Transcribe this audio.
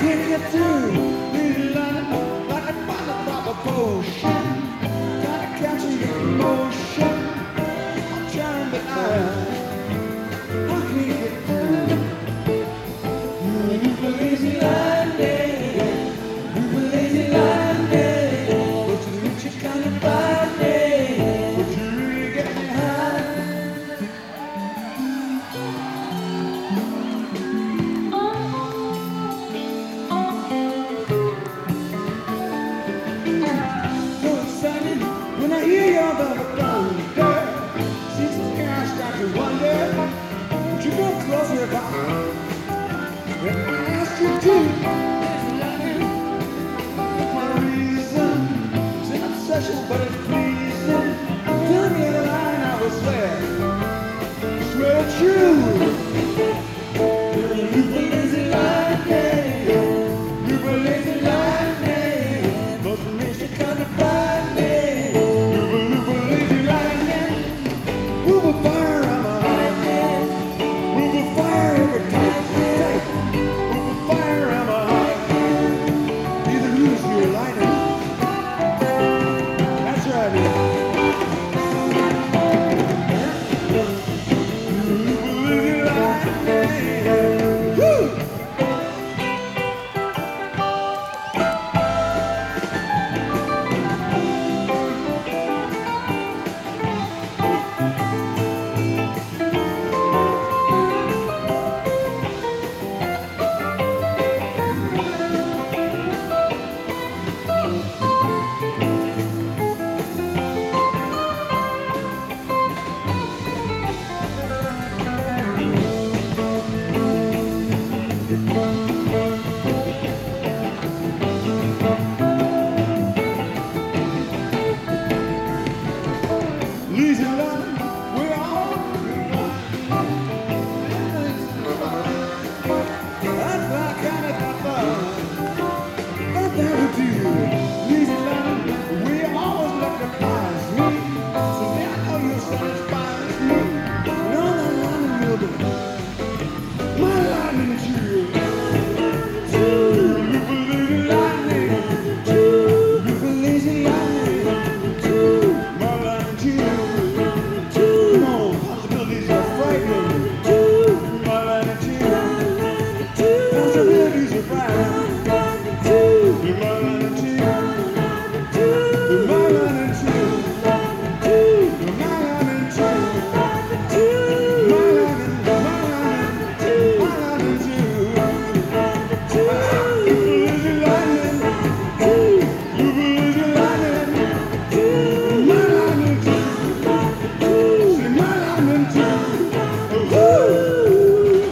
can't get through. Really London, like a bottle drop of potion. Trying to capture your emotion. I'm trying, but I can't get through. You lazy London, you lazy London. But you reach your kind of body, but you really get me high. So excited when I hear your velvet thunder. Seems to me I start to wonder, would you go closer if I asked you to?